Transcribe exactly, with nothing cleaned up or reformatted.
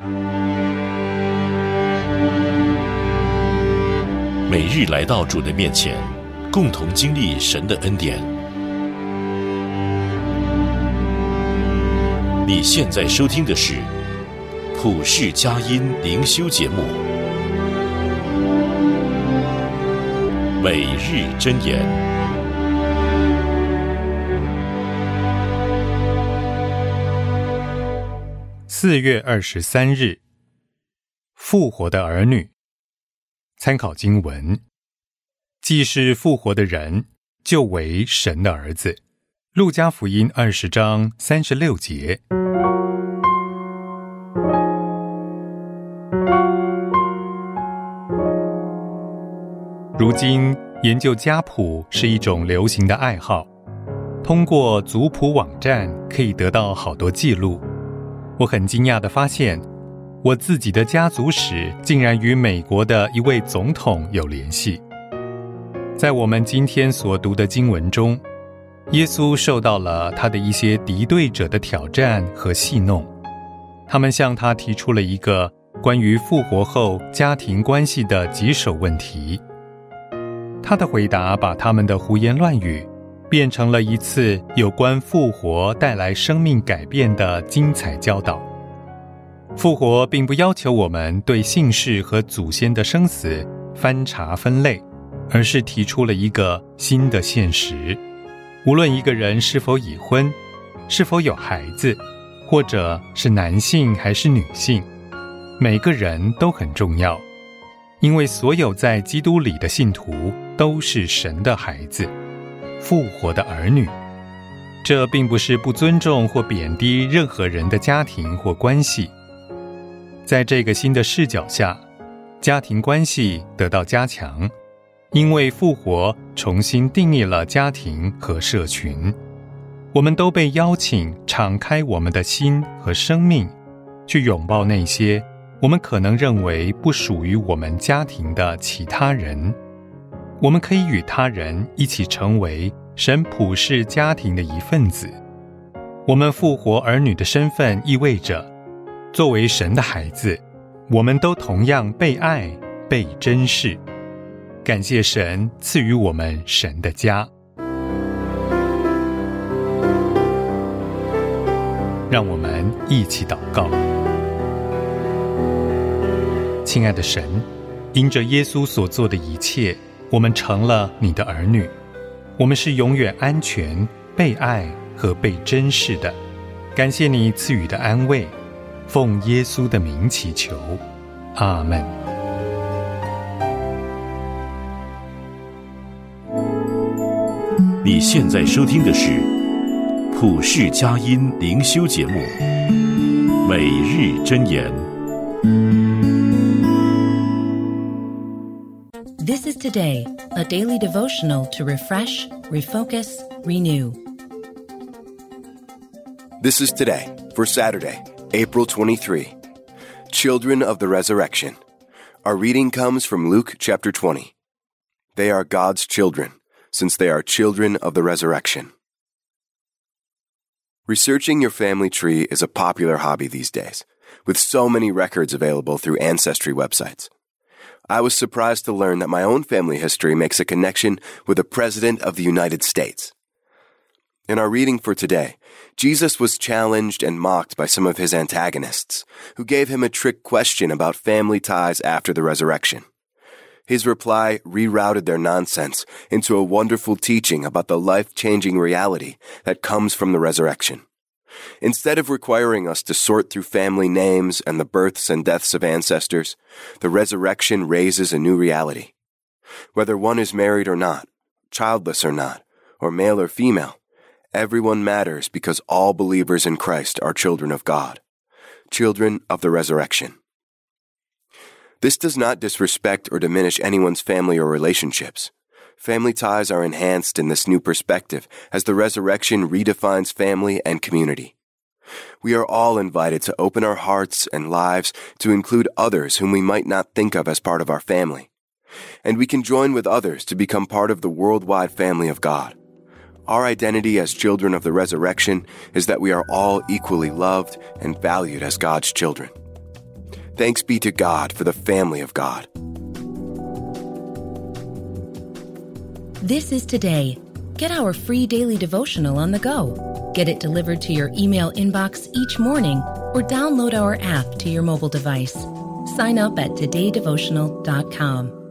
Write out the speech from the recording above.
每日来到主的面前，共同经历神的恩典。你现在收听的是普世佳音灵修节目，每日箴言。 四月二十三日，复活的儿女。参考经文：既是复活的人，就为神的儿子。路加福音二十章三十六节。如今研究家谱是一种流行的爱好，通过族谱网站可以得到好多记录。我很惊讶地发现，我自己的家族史竟然与美国的一位总统有联系。在我们今天所读的经文中，耶稣受到了他的一些敌对者的挑战和戏弄，他们向他提出了一个关于复活后家庭关系的棘手问题。他的回答把他们的胡言乱语变成了一次有关复活带来生命改变的精彩教导。复活并不要求我们对姓氏和祖先的生死翻查分类，而是提出了一个新的现实：无论一个人是否已婚，是否有孩子，或者是男性还是女性，每个人都很重要，因为所有在基督里的信徒都是神的孩子，复活的儿女。这并不是不尊重或贬低任何人的家庭或关系。在这个新的视角下，家庭关系得到加强，因为复活重新定义了家庭和社群。我们都被邀请敞开我们的心和生命，去拥抱那些我们可能认为不属于我们家庭的其他人。我们可以与他人一起成为神普世家庭的一份子。我们复活儿女的身份意味着，作为神的孩子，我们都同样被爱、被珍视。感谢神赐予我们神的家。让我们一起祷告。亲爱的神，因着耶稣所做的一切，我们成了你的儿女。我们是永远安全、被爱和被珍视的。感谢你赐予的安慰，奉耶稣的名祈求，阿们。 你现在收听的是普世佳音灵修节目，每日箴言。 This is Today, a daily devotional to refresh, refocus, renew. This is Today for Saturday, April twenty-third. Children of the Resurrection. Our reading comes from Luke chapter twenty. They are God's children, since they are children of the resurrection. Researching your family tree is a popular hobby these days, with so many records available through ancestry websites. I was surprised to learn that my own family history makes a connection with the President of the United States. In our reading for today, Jesus was challenged and mocked by some of his antagonists, who gave him a trick question about family ties after the resurrection. His reply rerouted their nonsense into a wonderful teaching about the life-changing reality that comes from the resurrection. Instead of requiring us to sort through family names and the births and deaths of ancestors, the resurrection raises a new reality. Whether one is married or not, childless or not, or male or female, everyone matters because all believers in Christ are children of God, children of the resurrection. This does not disrespect or diminish anyone's family or relationships. Family ties are enhanced in this new perspective as the resurrection redefines family and community. We are all invited to open our hearts and lives to include others whom we might not think of as part of our family. And we can join with others to become part of the worldwide family of God. Our identity as children of the resurrection is that we are all equally loved and valued as God's children. Thanks be to God for the family of God. This is Today. Get our free daily devotional on the go. Get it delivered to your email inbox each morning or download our app to your mobile device. Sign up at today devotional dot com.